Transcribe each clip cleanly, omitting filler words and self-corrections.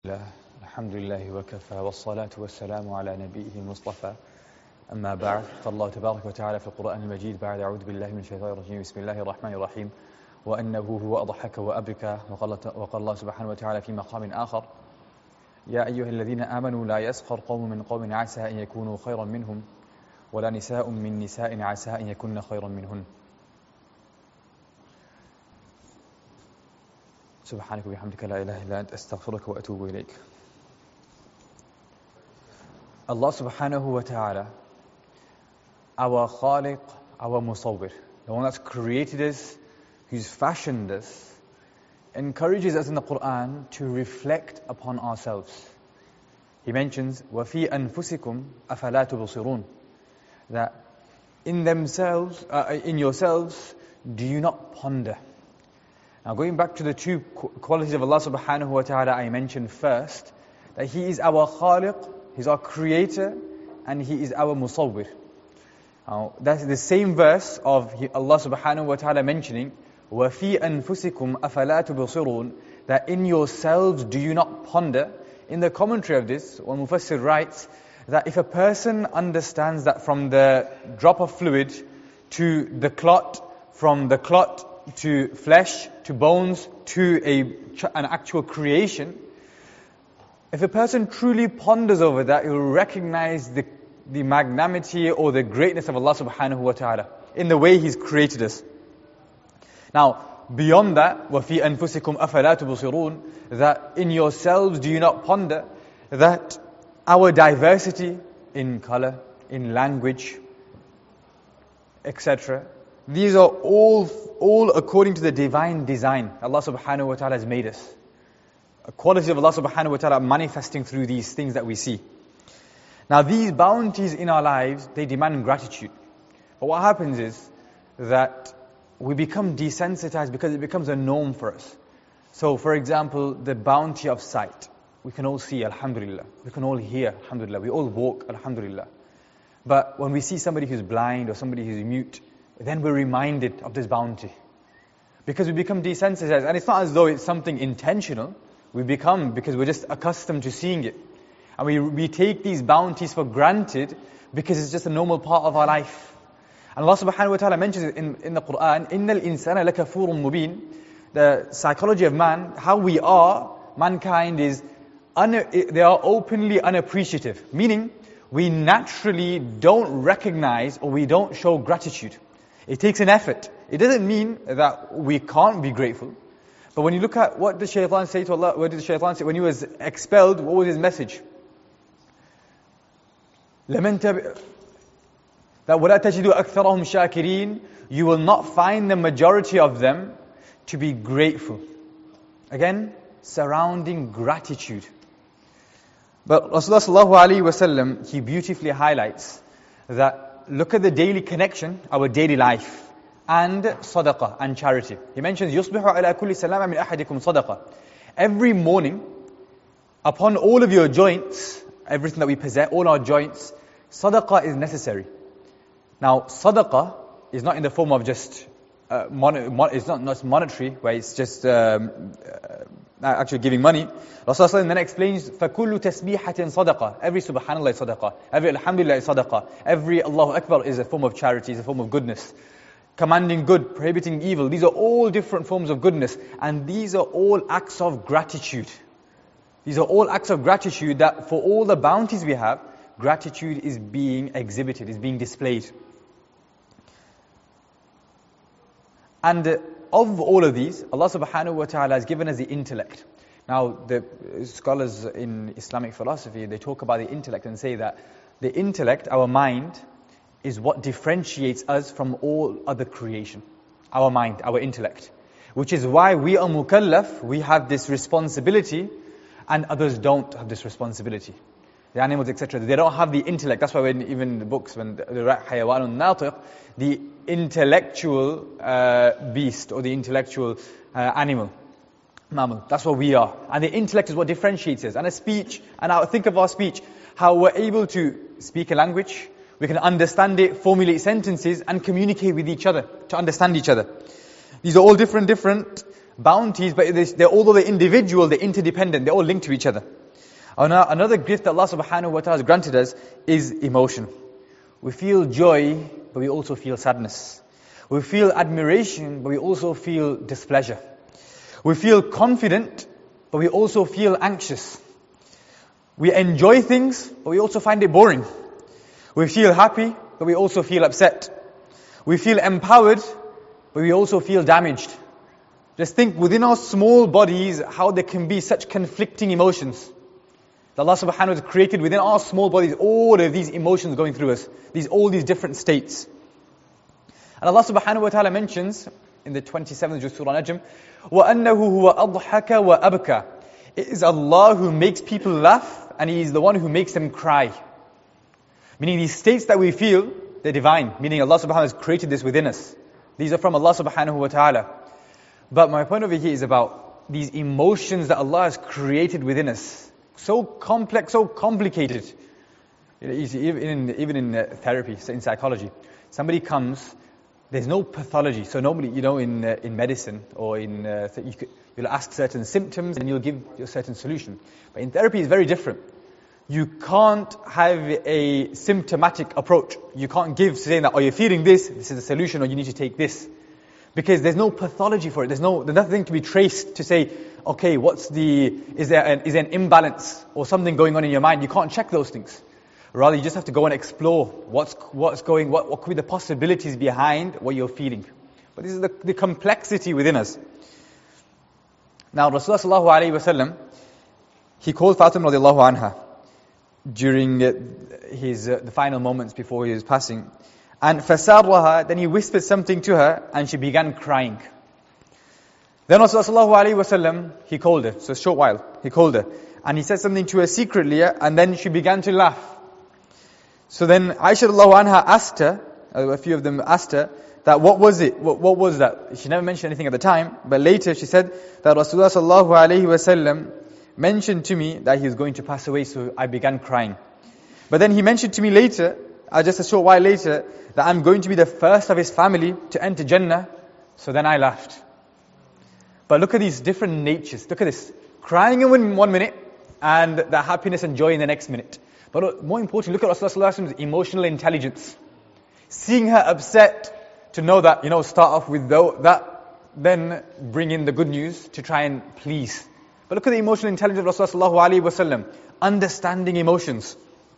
الحمد لله وكفى والصلاة والسلام على نبيه المصطفى أما بعد قال الله تبارك وتعالى في القرآن المجيد بعد أعوذ بالله من الشيطان الرجيم بسم الله الرحمن الرحيم وأنه هو أضحك وأبكى وقال الله سبحانه وتعالى في مقام آخر يا أيها الذين آمنوا لا يسخر قوم من قوم عسى أن يكونوا خيرا منهم ولا نساء من نساء عسى أن يكون خيرا منهن سبحانك وبحمدك لا إله إلا أنت أستغفرك وأتوب إليك. Allah subhanahu wa ta'ala, our Khaliq, our Musawwir, the one that's created us, who's fashioned us, encourages us in the Quran to reflect upon ourselves. He mentions, وَفِي أَنفُسِكُمْ أَفَلَا تُبْصِرُونَ, that in themselves, in yourselves, do you not ponder? Now going back to the two qualities of Allah subhanahu wa ta'ala I mentioned first, that He is our Khaliq, He's our Creator, and He is our Musawwir. Now that's the same verse of Allah subhanahu wa ta'ala mentioning, وَفِي أَنفُسِكُمْ أَفَلَا تُبْصِرُونَ, that in yourselves do you not ponder. In the commentary of this, one Mufassir writes that if a person understands that from the drop of fluid to the clot, from the clot to flesh, to bones, to an actual creation, if a person truly ponders over that, he will recognize the magnanimity or the greatness of Allah subhanahu wa ta'ala in the way He's created us. Now, beyond that, وَفِي أَنفُسِكُمْ أَفَلَا تُبْصِرُونَ, that in yourselves do you not ponder that our diversity in color, in language, etc., these are all according to the divine design Allah subhanahu wa ta'ala has made us. A quality of Allah subhanahu wa ta'ala manifesting through these things that we see. Now these bounties in our lives, they demand gratitude. But what happens is that we become desensitized because it becomes a norm for us. So for example, the bounty of sight. We can all see, alhamdulillah. We can all hear, alhamdulillah. We all walk, alhamdulillah. But when we see somebody who's blind or somebody who's mute, then we're reminded of this bounty. Because we become desensitized. And it's not as though it's something intentional. We become, because we're just accustomed to seeing it. And we take these bounties for granted because it's just a normal part of our life. And Allah subhanahu wa ta'ala mentions it in the Quran, إِنَّ الْإِنسَانَ لَكَفُورٌ مُبِينٌ. The psychology of man, how we are, mankind is, they are openly unappreciative. Meaning, we naturally don't recognize or we don't show gratitude. It takes an effort. It doesn't mean that we can't be grateful. But when you look at what did Shaitan say to Allah, what did the Shaitan say when he was expelled, what was his message? That وَلَا تَجِدُوا أَكْثَرَهُمْ شَاكِرِينَ, you will not find the majority of them to be grateful. Again, surrounding gratitude. But Rasulullah sallallahu alaihi wasallam, he beautifully highlights that look at the daily connection, our daily life, and sadaqah, and charity. He mentions, يُصْبِحُ عَلَى كُلِّ سَلَامَ مِنْ أَحَدِكُمْ صَدَقَةً. Every morning, upon all of your joints, everything that we possess, all our joints, sadaqah is necessary. Now, sadaqah is not in the form of just, it's not monetary, where it's just actually giving money. Rasulullah then explains, فَكُلُّ تَسْبِيحَةٍ صَدَقَةٍ. Every subhanallah is sadaqah. Every alhamdulillah is sadaqah. Every Allahu Akbar is a form of charity, is a form of goodness. Commanding good, prohibiting evil. These are all different forms of goodness. And these are all acts of gratitude. These are all acts of gratitude that for all the bounties we have, gratitude is being exhibited, is being displayed. And of all of these, Allah subhanahu wa ta'ala has given us the intellect. Now, the scholars in Islamic philosophy, they talk about the intellect and say that the intellect, our mind, is what differentiates us from all other creation. Our mind, our intellect. Which is why we are mukallaf, we have this responsibility, and others don't have this responsibility. The animals, etc., they don't have the intellect. That's why even in the books, when they write hayawanun natiq, the intellectual beast or the intellectual animal, mammal. That's what we are. And the intellect is what differentiates us. And a speech, and think of our speech, how we're able to speak a language, we can understand it, formulate sentences, and communicate with each other, to understand each other. These are all different, bounties, but although they're individual, they're interdependent, they're all linked to each other. Another gift that Allah subhanahu wa ta'ala has granted us is emotion. We feel joy, but we also feel sadness. We feel admiration, but we also feel displeasure. We feel confident, but we also feel anxious. We enjoy things, but we also find it boring. We feel happy, but we also feel upset. We feel empowered, but we also feel damaged. Just think within our small bodies how there can be such conflicting emotions. That Allah subhanahu wa ta'ala has created within our small bodies all of these emotions going through us. All these different states. And Allah subhanahu wa ta'ala mentions in the 27th juz Surah Najm, وَأَنَّهُ هُوَ أَضْحَكَ وَأَبْكَى. It is Allah who makes people laugh, and He is the one who makes them cry. Meaning these states that we feel, they're divine. Meaning Allah subhanahu wa ta'ala has created this within us. These are from Allah subhanahu wa ta'ala. But my point over here is about these emotions that Allah has created within us. So complex, so complicated. Even in therapy, in psychology, somebody comes, there's no pathology. So normally, in medicine or you'll ask certain symptoms and you'll give a certain solution. But in therapy, it's very different. You can't have a symptomatic approach. You can't give saying that, you're feeling this is the solution, or you need to take this. Because there's no pathology for it. There's nothing to be traced to say, okay, is there an imbalance or something going on in your mind? You can't check those things. Rather, you just have to go and explore what could be the possibilities behind what you're feeling. But this is the complexity within us. Now, Rasulullah sallallahu alayhi wa sallam, he called Fatima radiallahu anha during the final moments before he was passing. And فَسَارَّهَا, then he whispered something to her, and she began crying. Then Rasulullah sallallahu alayhi wa sallam, he called her. So a short while, he called her. And he said something to her secretly, and then she began to laugh. So then Aisha radiallahu anha asked her, a few of them asked her, that what was it? What was that? She never mentioned anything at the time, but later she said that Rasulullah sallallahu alayhi wa sallam mentioned to me that he was going to pass away, so I began crying. But then he mentioned to me later, just a short while later, that I'm going to be the first of his family to enter Jannah, so then I laughed. But look at these different natures. Look at this. Crying in 1 minute, and the happiness and joy in the next minute. But more importantly, look at Rasulullah sallallahu alaihi wasallam's emotional intelligence. Seeing her upset, to know that, start off with that, then bring in the good news to try and please. But look at the emotional intelligence of Rasulullah sallallahu alaihi wasallam. Understanding emotions.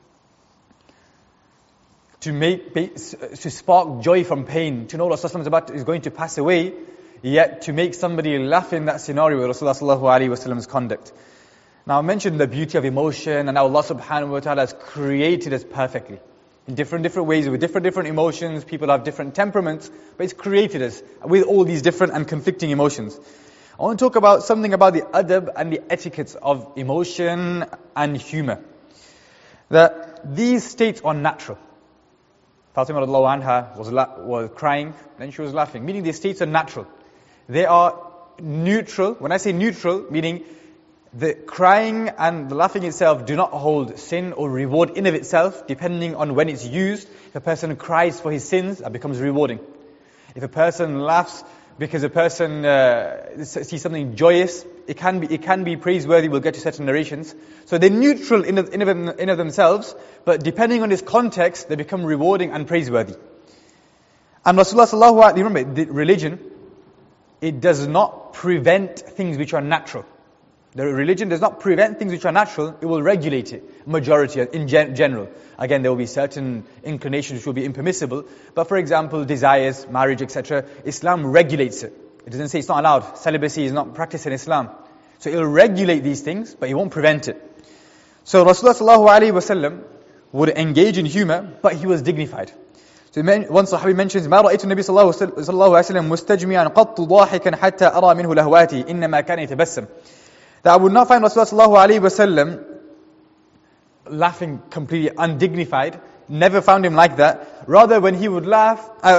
To spark joy from pain, to know Rasulullah is going to pass away, yet to make somebody laugh in that scenario with Rasulullah sallallahu alaihi wasallam's conduct. Now I mentioned the beauty of emotion, and how Allah subhanahu wa ta'ala has created us perfectly. In different ways, with different emotions, people have different temperaments, but it's created us with all these different and conflicting emotions. I want to talk about something about the adab and the etiquettes of emotion and humor. That these states are natural. Fatima radiallahu anha was crying, then she was laughing. Meaning these states are natural. They are neutral. When I say neutral, meaning the crying and the laughing itself do not hold sin or reward in of itself, depending on when it's used. If a person cries for his sins, that becomes rewarding. If a person laughs because a person sees something joyous, it can be praiseworthy. We'll get to certain narrations. So they're neutral in of themselves, but depending on its context, they become rewarding and praiseworthy. And Rasulullah sallallahu alaihi wasallam, remember, the religion, it does not prevent things which are natural. The religion does not prevent things which are natural, it will regulate it, majority, in general. Again, there will be certain inclinations which will be impermissible, but for example, desires, marriage, etc., Islam regulates it. It doesn't say it's not allowed. Celibacy is not practiced in Islam. So it will regulate these things, but it won't prevent it. So Rasulullah sallallahu alaihi wasallam would engage in humor, but he was dignified. So one Sahabi mentions, ما رأيت النبي صلى الله عليه وسلم مستجمعا قط ضاحكا حتى أرى منه لهواته إنما كان يتبسم. That I would not find Rasulullah sallallahu alaihi wasallam laughing completely undignified. Never found him like that. Rather, when he would laugh,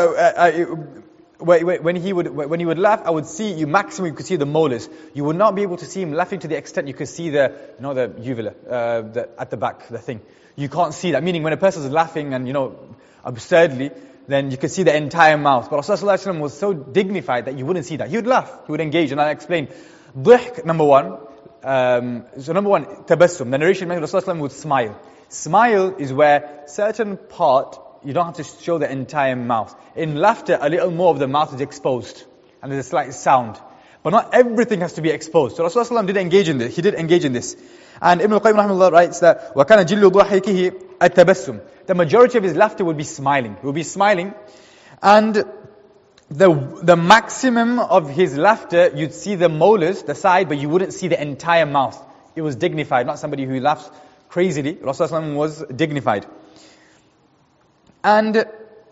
when he would laugh, I would see you maximum. You could see the molars. You would not be able to see him laughing to the extent you could see the uvula at the back, the thing. You can't see that. Meaning, when a person is laughing and absurdly, then you could see the entire mouth. But Rasulullah was so dignified that you wouldn't see that. He would laugh, he would engage, and I'll explain. Dhihk, number one. So number one, tabassum. The narration mentioned Rasulullah would smile. Smile is where certain part, you don't have to show the entire mouth. In laughter, a little more of the mouth is exposed, and there's a slight sound. But not everything has to be exposed. So Rasulullah did engage in this. He did engage in this. And Ibn al-Qayyim rahimahullah writes that وَكَانَ جِلُّ ضَحِكِهِ التَّبَسُّمِ. The majority of his laughter would be smiling. He would be smiling. And the maximum of his laughter, you'd see the molars, the side, but you wouldn't see the entire mouth. It was dignified, not somebody who laughs crazily. Rasulullah was dignified. And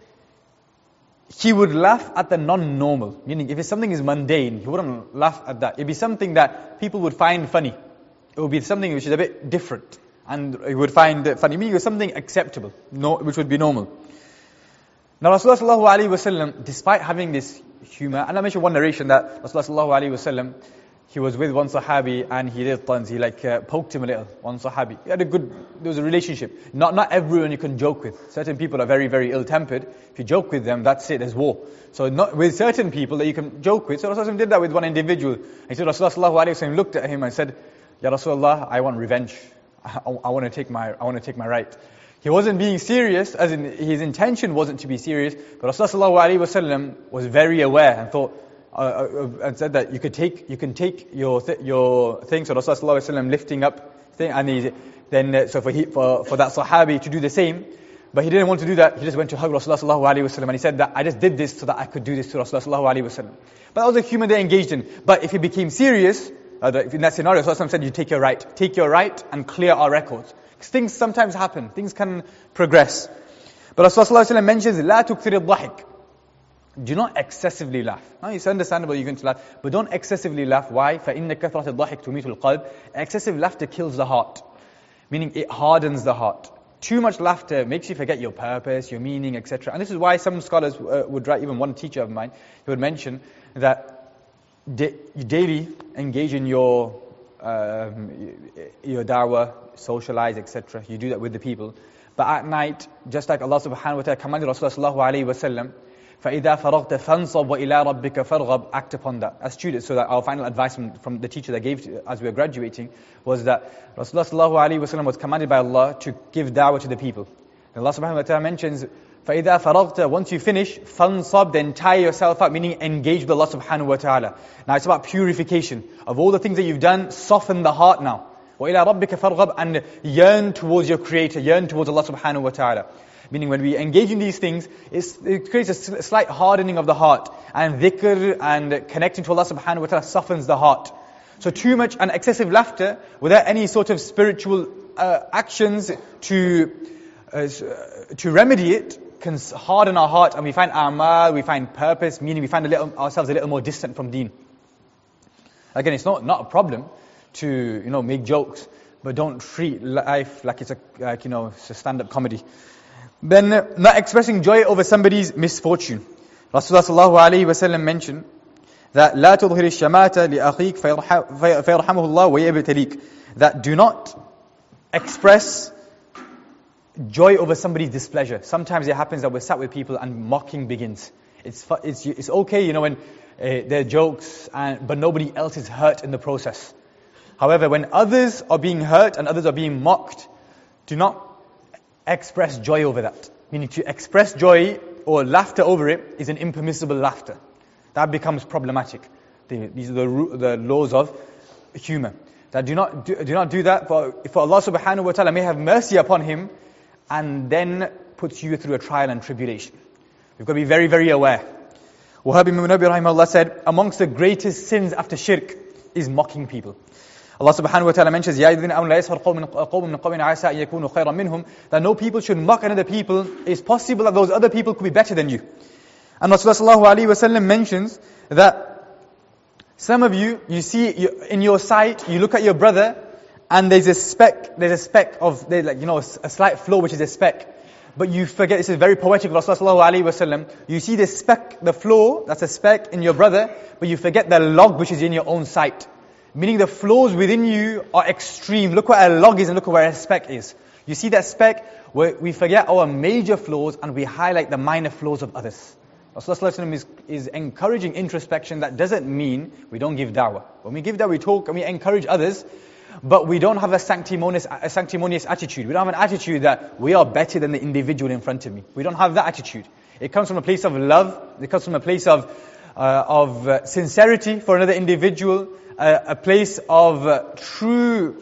he would laugh at the non-normal. Meaning, if something is mundane, he wouldn't laugh at that. It'd be something that people would find funny. It would be something which is a bit different. And he would find it funny. Meaning, it was something acceptable, which would be normal. Now, Rasulullah, despite having this humor, and I mentioned one narration that Rasulullah, he was with one Sahabi and he did tons. He poked him a little, one Sahabi. There was a relationship. Not everyone you can joke with. Certain people are very, very ill-tempered. If you joke with them, that's it, there's war. So not with certain people that you can joke with. So Rasulullah did that with one individual. He said, Rasulullah looked at him and said, Ya Rasulullah, I want revenge. I want to take my right. He wasn't being serious, as in his intention wasn't to be serious, but Rasulullah was very aware and thought, and said that you can take your thing. So Rasulullah lifting up thing, and for that Sahabi to do the same, but he didn't want to do that. He just went to hug Rasulullah and he said that I just did this so that I could do this to Rasulullah. But that was a human they engaged in. But if he became serious, in that scenario, Rasulullah said, you take your right and clear our records. Because things sometimes happen, things can progress. But Rasulullah mentions, لا تكثر الضحك. Do not excessively laugh. Now, it's understandable you're going to laugh, but don't excessively laugh. Why? فَإِنَّ كَثْرَةَ الضَّحِكِ تُمِيتُ الْقَلْبِ. Excessive laughter kills the heart. Meaning it hardens the heart. Too much laughter makes you forget your purpose, your meaning, etc. And this is why some scholars would write, even one teacher of mine, he would mention that you daily engage in your da'wah, socialize, etc. You do that with the people. But at night, just like Allah subhanahu wa ta'ala commanded Rasulullah sallallahu alayhi wa sallam, فَإِذَا فَرَغْتَ فَانْصَبْ وَإِلَىٰ رَبِّكَ فَارْغَبْ. Act upon that. As students, so that our final advice from the teacher that gave as we were graduating was that Rasulullah sallallahu alayhi wa sallam was commanded by Allah to give da'wah to the people. And Allah subhanahu wa ta'ala mentions, فَإِذَا فَرَغْتَ, once you finish, فَانْصَبْ, then tie yourself up, meaning engage with Allah subhanahu wa ta'ala. Now it's about purification. Of all the things that you've done, soften the heart now. وَإِلَىٰ رَبِّكَ فَارْغَبْ, and yearn towards your Creator, yearn towards Allah subhanahu wa ta'ala. Meaning when we engage in these things, it creates a slight hardening of the heart. And dhikr and connecting to Allah subhanahu wa ta'ala softens the heart. So too much and excessive laughter without any sort of spiritual actions to remedy it can harden our heart, and we find a'mal, we find purpose, meaning we find ourselves a little more distant from deen. Again, it's not a problem to make jokes, but don't treat life like it's a stand-up comedy. Then not expressing joy over somebody's misfortune. Rasulullah sallallahu alayhi wa sallam mentioned that لا تظهر الشماتة لأخيك فيرحمه الله ويبتليك. That do not express joy over somebody's displeasure. Sometimes it happens that we're sat with people and mocking begins. It's okay, when there are jokes, but nobody else is hurt in the process. However, when others are being hurt and others are being mocked, do not express joy over that. Meaning to express joy or laughter over it is an impermissible laughter. That becomes problematic. These are the laws of humor. That do not do that, for Allah subhanahu wa ta'ala may have mercy upon him and then puts you through a trial and tribulation. We've got to be very, very aware. Wahab ibn Munabbih rahimahullah said, amongst the greatest sins after shirk is mocking people. Allah subhanahu wa ta'ala mentions, يَا إِذْنَ أَوْنَ لَا يَسْخَرْ قَوْمٍ مِّن قَوْمٍ عَسَىٰ أَن يَكُونُوا خَيْرًا مِّنْهُمْ. That no people should mock another people. It's possible that those other people could be better than you. And Rasulullah sallallahu alayhi wa sallam mentions that some of you see in your sight, you look at your brother, and there's a speck of, a slight flaw which is a speck. But you forget, this is very poetic, Rasulullah sallallahu alayhi wa sallam, you see the speck, the flaw, that's a speck in your brother, but you forget the log which is in your own sight. Meaning the flaws within you are extreme. Look where a log is and look where a speck is. You see that speck where we forget our major flaws and we highlight the minor flaws of others. Rasulullah is encouraging introspection. That doesn't mean we don't give da'wah. When we give da'wah, we talk and we encourage others, but we don't have a sanctimonious attitude. We don't have an attitude that we are better than the individual in front of me. We don't have that attitude. It comes from a place of love. It comes from a place of sincerity for another individual, a place of true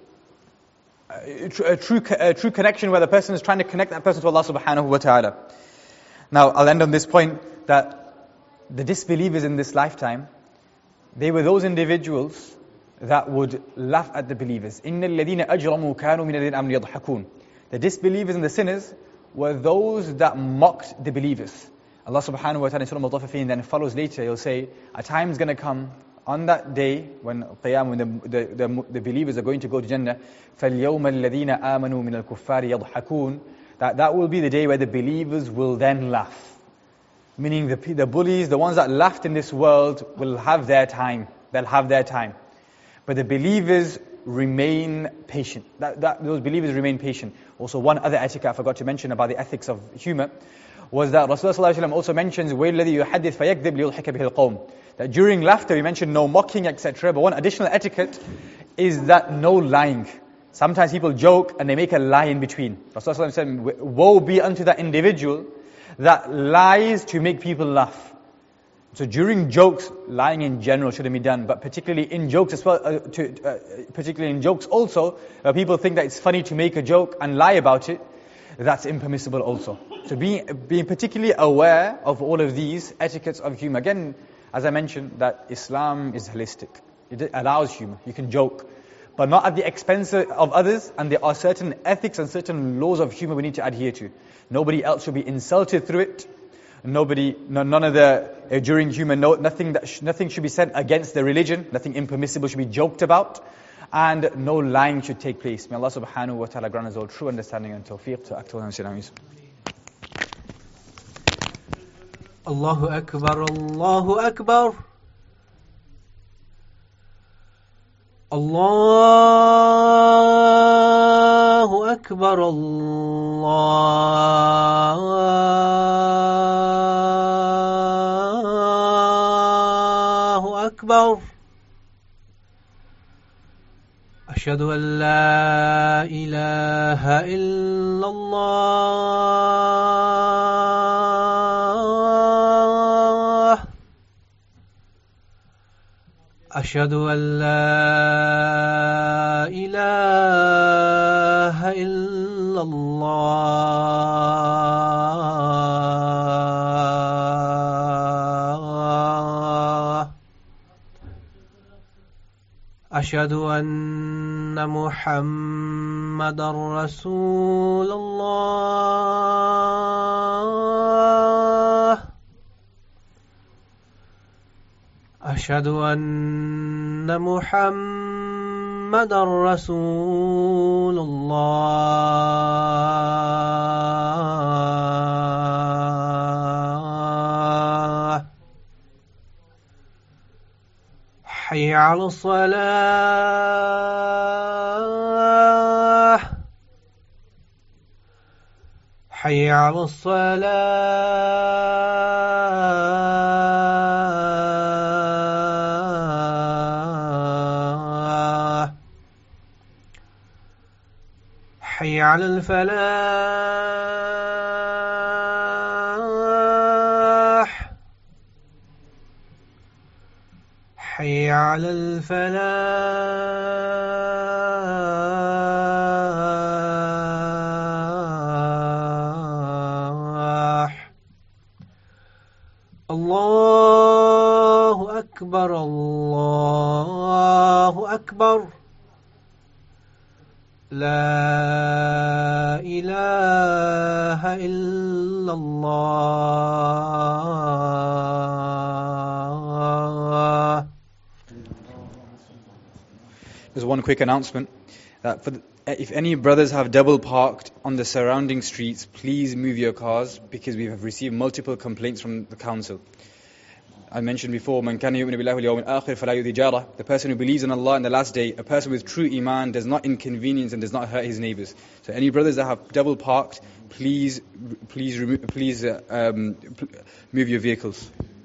connection where the person is trying to connect that person to Allah subhanahu wa ta'ala. Now, I'll end on this point that the disbelievers in this lifetime, they were those individuals that would laugh at the believers. إِنَّ الَّذِينَ أَجْرَمُوا كَانُوا مِنَ الَّذِينَ آمَنُوا يَضْحَكُونَ. The disbelievers and the sinners were those that mocked the believers. Allah subhanahu wa ta'ala in Surah Al-Mutaffifin then follows later, he'll say, a time is going to come on that day when the believers are going to go to Jannah, فَالْيَوْمَ الَّذِينَ آمَنُوا مِنَ الْكُفَّارِ يَضْحَكُونَ. That will be the day where the believers will then laugh. Meaning the bullies, the ones that laughed in this world, will have their time. They'll have their time. But the believers remain patient. Those believers remain patient. Also, one other etiquette I forgot to mention about the ethics of humor was that Rasulullah ﷺ also mentions وَالَّذِي يُحَدِّثْ فَيَكْذِبْ لِيُضْحِكَ بِهِ الْقَوْمِ. That during laughter, he mentioned no mocking, etc. But one additional etiquette is that no lying. Sometimes people joke and they make a lie in between. Rasulullah said, woe be unto that individual that lies to make people laugh. So during jokes, lying in general shouldn't be done, but particularly in jokes as well, particularly in jokes also, people think that it's funny to make a joke and lie about it. That's impermissible also. So being particularly aware of all of these etiquettes of humor. Again, as I mentioned, that Islam is holistic. It allows humor. You can joke, but not at the expense of others, and there are certain ethics and certain laws of humor we need to adhere to. Nobody else should be insulted through it. During humor, nothing should be said against the religion, nothing impermissible should be joked about, and no lying should take place. May Allah subhanahu wa ta'ala grant us all true understanding and tawfiq to act on Islam. Allahu Akbar, Allahu Akbar. Allahu Akbar, Allahu Akbar. Ashhadu an la ilaha illallah. Ashhadu an la ilaha illallah. Ashhadu anna Muhammadan Rasulullah. Ashhadu anna Muhammadan Rasulullah. Hayya 'ala salah. Hayya 'ala salah. Hayya 'ala al-falah. Hayya 'ala al-falah. Allahu Akbar, Allahu Akbar. La ilaha illallah. There's one quick announcement. That if any brothers have double parked on the surrounding streets, please move your cars because we have received multiple complaints from the council. I mentioned before, man kana yu'minu billahi wal yawmil akhir fala yu'dhi jarah. The person who believes in Allah and the last day, a person with true iman does not inconvenience and does not hurt his neighbors. So any brothers that have double parked, please move your vehicles.